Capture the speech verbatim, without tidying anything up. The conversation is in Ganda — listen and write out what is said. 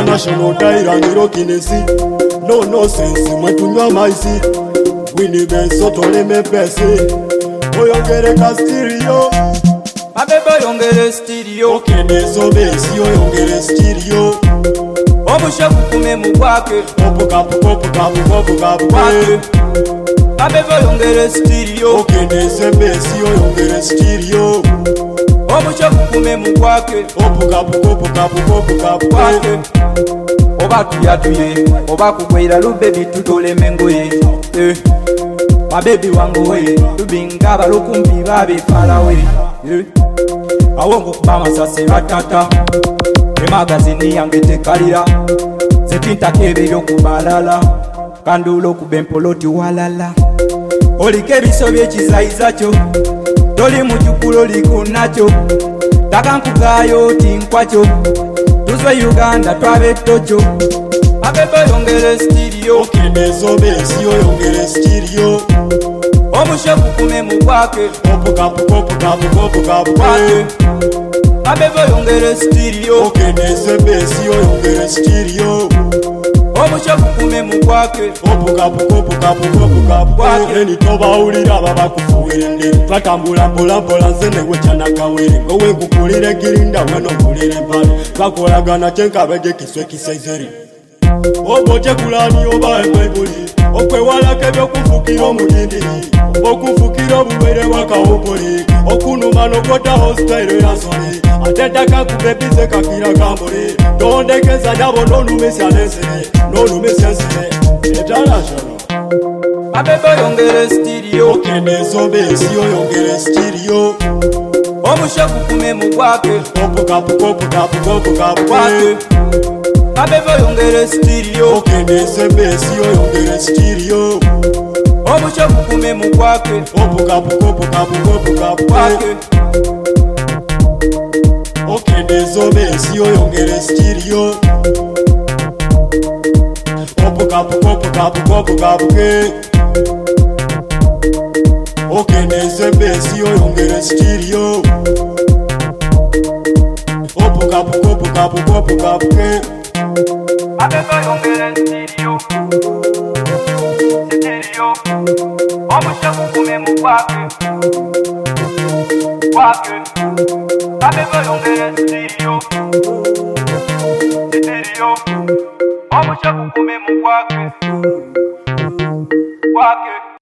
international tairangiro kinesi no no sense mwetunywa maisi Winnie Benso toleme pese oyongere ka stereo Abebe yongere stereo Okenezo besi oyongere stereo Omushaku kume mugwake Opu kapu kopu kapu kopu kapu wake Abebe yongere stereo Okeneze besi oyongere stereo Omushaku kume mugwake Opu kapu kopu kapu kopu kapu wake Oba tuyatuye Oba kugweira lubebi tutole mengoye eh. Mabebi wangu we Lubingaba lukumbi babi farawe eh. Awongo kubama sase batata Emagazini yange tekalira Zetinta kebe yokubalala Kandulo kubempoloti walala Olike bisobye kizaizacho Doli mujukulo likunacho Takankugayo tinkwacho Tuzwe Uganda twabe tocho Abebe yongere stereo Okenezo besi oyongere stereo Omushaku kume mugwake Opu kapu kopu kapu kopu kapu wake Abebe yongere stereo Okeneze besi oyongere stereo Omushaku kume mugwake Opu kapu kopu kapu kopu kapu wake Eni toba ulira baba kufuwire ndiri Twatambula mpola mpola nzene wechana kawiri Ngowe kukulire kirinda weno kulire mpali Twakolagana chenkabeje kiswe kiseizeri Oboje kulani oba ekwebuli Okwewalake byokufukira omutindiri Okufukira obuwere wakawupuli Okunuma nokota hostile yasoli Atetaka kubebize kakira kambuli Tondekeza nyabo nonumesya nesere Nonumesya nsire International Abebe yongere stereo Okenezo besi oyongere stereo Omushaku kume mugwake Opu kapu kopu kapu kopu kapu wake Abebe yongere stereo Okeneze besi oyongere stereo Omushaku kume mugwake Opu kapu kopu kapu kopu kapu wake Okenezo besi oyongere stereo Opu kapu kopu kapu kopu kapu Okeneze besi oyongere stereo Opu kapu kopu kapu kopu kapu Abebe yongere stereo Stereo Omushaku kume mugwake wake Abebe yongere stereo Stereo Omushaku kume mugwake wake